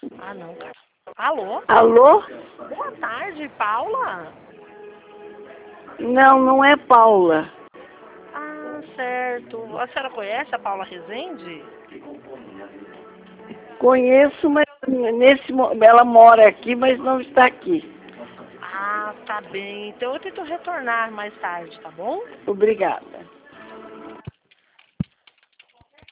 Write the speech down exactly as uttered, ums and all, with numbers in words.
Ah, não, cara. Alô? Alô? Boa tarde, Paula? Não, não é Paula. Ah, certo. A senhora conhece a Paula Rezende? Conheço, mas nesse, mo- ela mora aqui, mas não está aqui. Ah, tá bem. Então eu tento retornar mais tarde, tá bom? Obrigada.